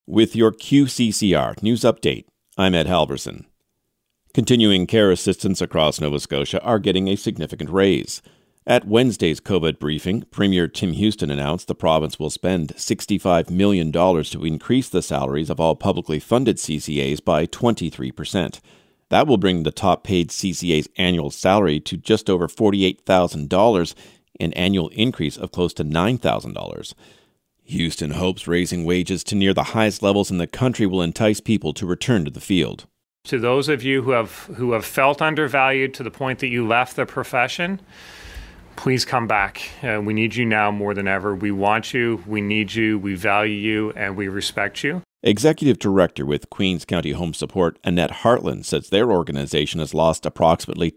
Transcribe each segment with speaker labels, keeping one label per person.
Speaker 1: With your QCCR News Update, I'm Ed Halverson. Continuing care assistants across Nova Scotia are getting a significant raise. At Wednesday's COVID briefing, Premier Tim Houston announced the province will spend $65 million to increase the salaries of all publicly funded CCAs by 23%. That will bring the top-paid CCA's annual salary to just over $48,000, an annual increase of close to $9,000. Houston hopes raising wages to near the highest levels in the country will entice people to return to the field.
Speaker 2: To those of you who have felt undervalued to the point that you left the profession, please come back. We need you now more than ever. We want you, we need you, we value you, and we respect you.
Speaker 1: Executive Director with Queens County Home Support, Annette Hartland, says their organization has lost approximately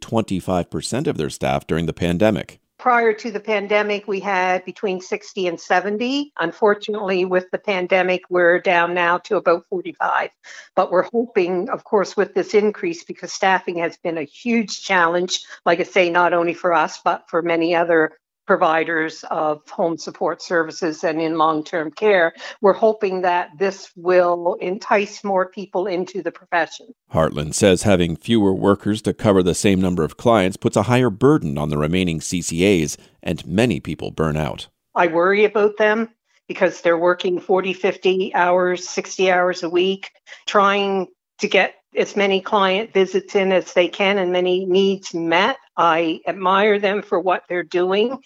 Speaker 1: 25% of their staff during the pandemic.
Speaker 3: Prior to the pandemic, we had between 60 and 70. Unfortunately, with the pandemic, we're down now to about 45. But we're hoping, of course, with this increase, because staffing has been a huge challenge, like I say, not only for us, but for many other providers of home support services and in long-term care, we're hoping that this will entice more people into the profession.
Speaker 1: Hartland says having fewer workers to cover the same number of clients puts a higher burden on the remaining CCAs, and many people burn out.
Speaker 3: I worry about them because they're working 40, 50 hours, 60 hours a week, trying to get as many client visits in as they can and many needs met. I admire them for what they're doing,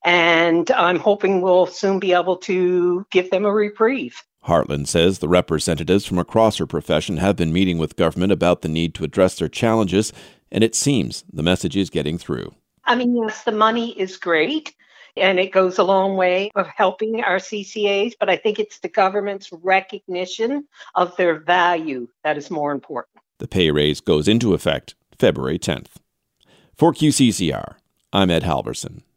Speaker 3: and I'm hoping we'll soon be able to give them a reprieve.
Speaker 1: Hartland says the representatives from across her profession have been meeting with government about the need to address their challenges, and it seems the message is getting through.
Speaker 3: I mean, yes, the money is great, and it goes a long way of helping our CCAs, but I think it's the government's recognition of their value that is more important.
Speaker 1: The pay raise goes into effect February 10th. For QCCR, I'm Ed Halverson.